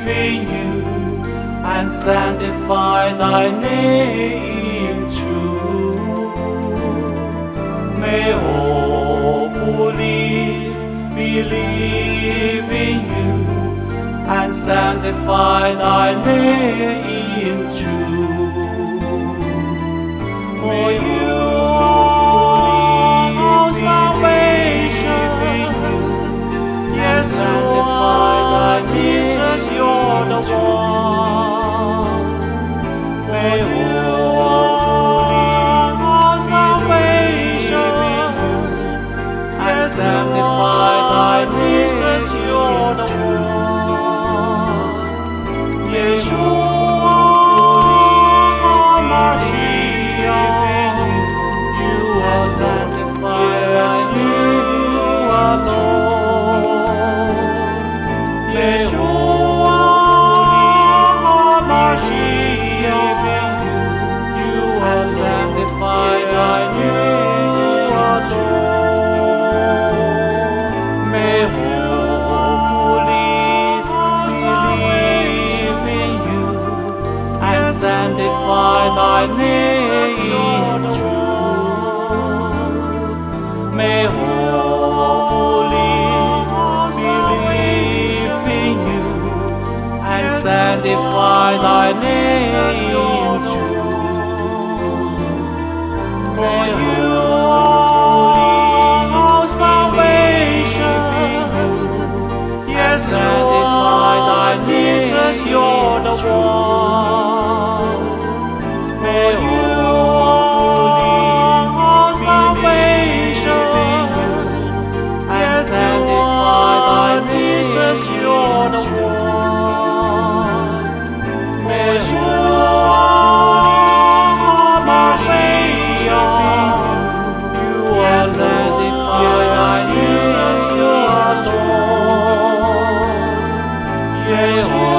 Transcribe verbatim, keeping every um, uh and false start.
in you and sanctify thy name in truth. May all who live believe in you and sanctify thy name in truth. For you are salvation. Yes, sanctify thy Jesus, you're the one. For you are salvation. And sanctify thy Jesus, you're the one. Yeshua, Mashiach, you are sanctified, yes, you are Lord. Yeshua, Mashiach, you are sanctified, yes, you are Lord. May all who live believe in you and sanctify thy name in truth. May all who live believe in you and sanctify thy name in truth. For you are salvation. Yes, sanctify thy Jesus, you're the one. For you are salvation. And sanctify thy Jesus, you're the one. For you are salvation. You are sanctified thy Jesus, you are Lord. Yes,